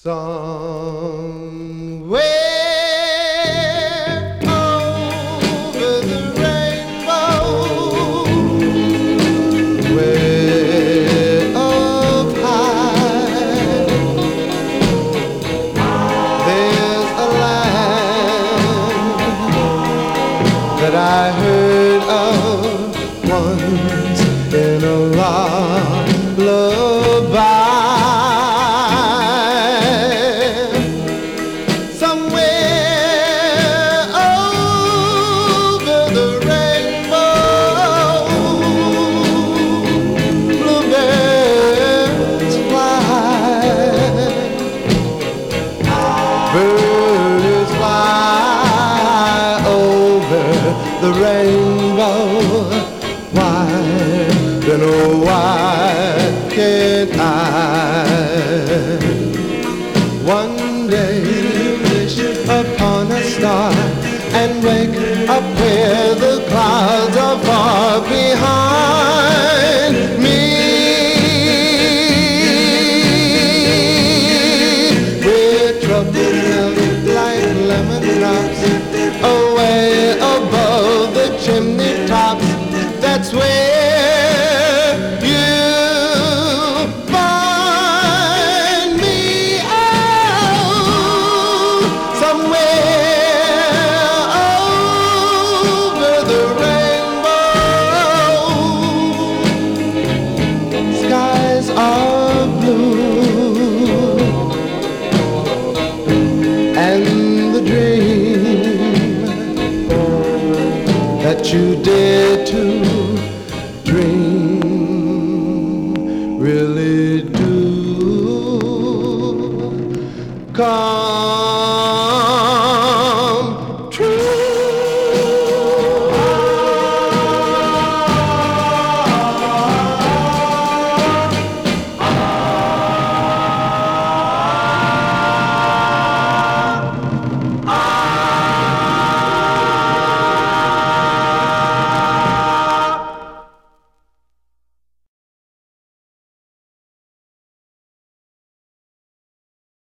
Somewhere over the rainbow, way up high, there's a land that I heard of once in a lullaby. Birds fly over the rainbow. Why, then oh why can't I one day wish upon a star and wake up where the clouds are far behind me? Lemon drops away above the chimney tops. That's where you find me. Oh, somewhere over the rainbow, skies are blue and the dream that you dare to dream really do come